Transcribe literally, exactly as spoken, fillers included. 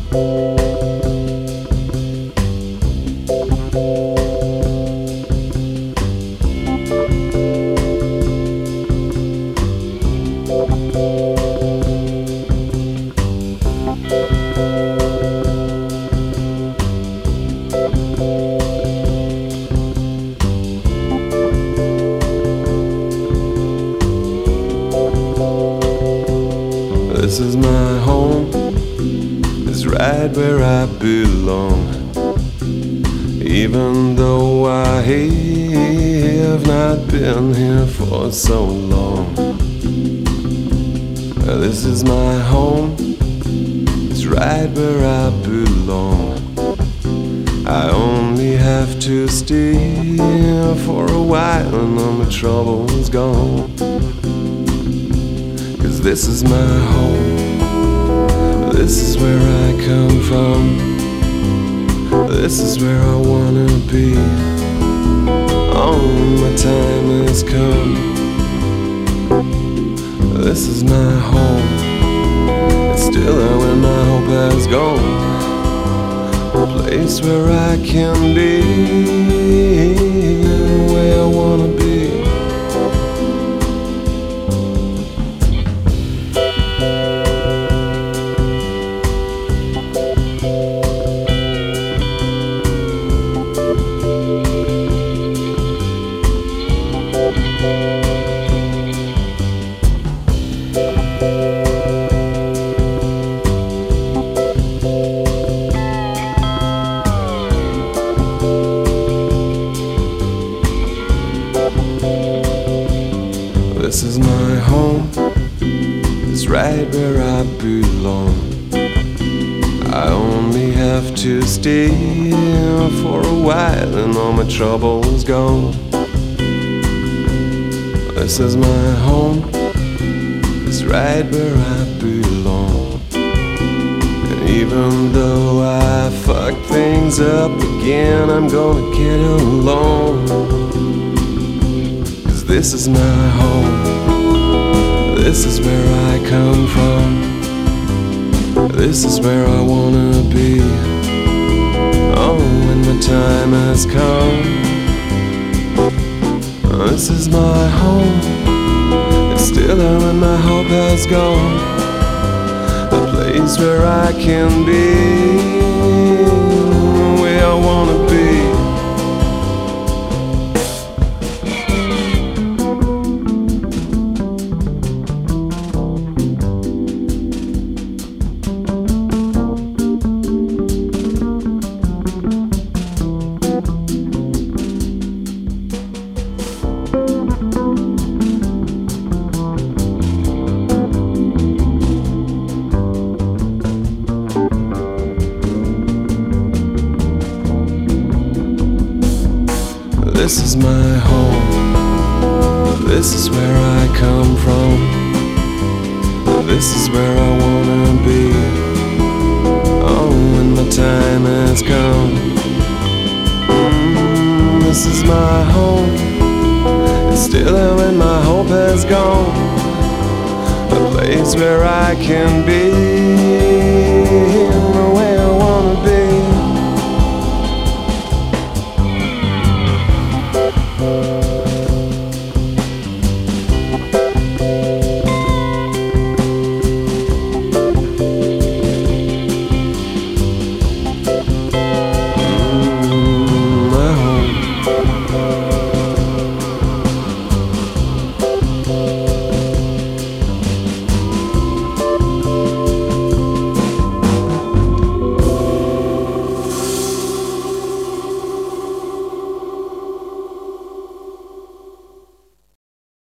This is my home, it's right where I belong. Even though I have not been here for so long. This is my home, it's right where I belong. I only have to stay here for a while and all my trouble's gone. Cause this is my home, this is where I come from, this is where I wanna be. Oh, my time has come. This is my home, it's still there when my hope has gone. A place where I can be, where I wanna be. This is my home, it's right where I belong. I only have to stay here for a while and all my trouble's gone. This is my home, it's right where I belong. And even though I fuck things up again, I'm gonna get along. This is my home, this is where I come from, this is where I wanna be. Oh, when my time has come. This is my home, it's still there when my hope has gone. A place where I can be, where I wanna be. This is my home, this is where I come from, this is where I wanna be. Oh, when my time has come. mm, This is my home, it's still there when my hope has gone. A place where I can be,